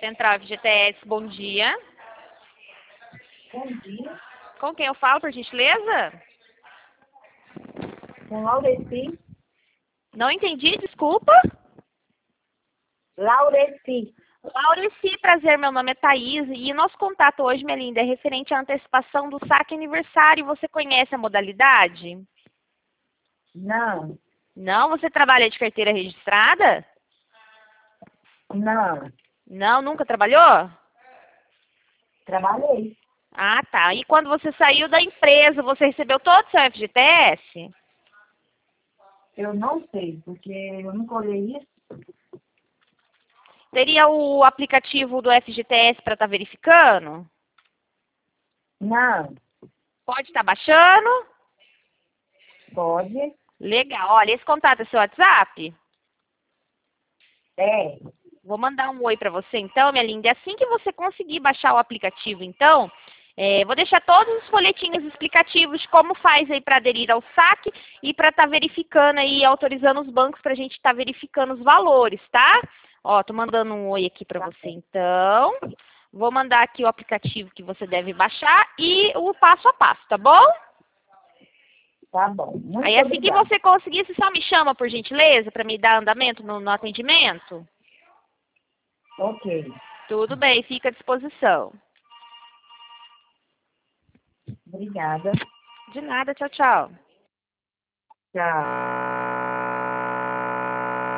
Central FGTS, bom dia. Bom dia. Com quem eu falo, por gentileza? Com Laureci. Não entendi, desculpa. Laureci. Laureci, prazer, meu nome é Thaís e nosso contato hoje, minha linda, é referente à antecipação do saque aniversário. Você conhece a modalidade? Não. Não? Você trabalha de carteira registrada? Não. Não, nunca trabalhou? Trabalhei. Ah, tá. E quando você saiu da empresa, você recebeu todo o seu FGTS? Eu não sei, porque eu nunca olhei isso. Teria o aplicativo do FGTS para estar verificando? Não. Pode estar baixando? Pode. Legal. Olha, esse contato é seu WhatsApp? É. Vou mandar um oi para você então, minha linda. E assim que você conseguir baixar o aplicativo, então, vou deixar todos os folhetinhos explicativos de como faz aí para aderir ao saque e para estar verificando aí, autorizando os bancos para a gente estar verificando os valores, tá? Ó, tô mandando um oi aqui para você então. Vou mandar aqui o aplicativo que você deve baixar e o passo a passo, tá bom? Tá bom. Muito Aí assim que obrigada. você conseguir, você só me chama, por gentileza, para me dar andamento no atendimento? Ok. Tudo bem, fica à disposição. Obrigada. De nada, tchau, tchau. Tchau.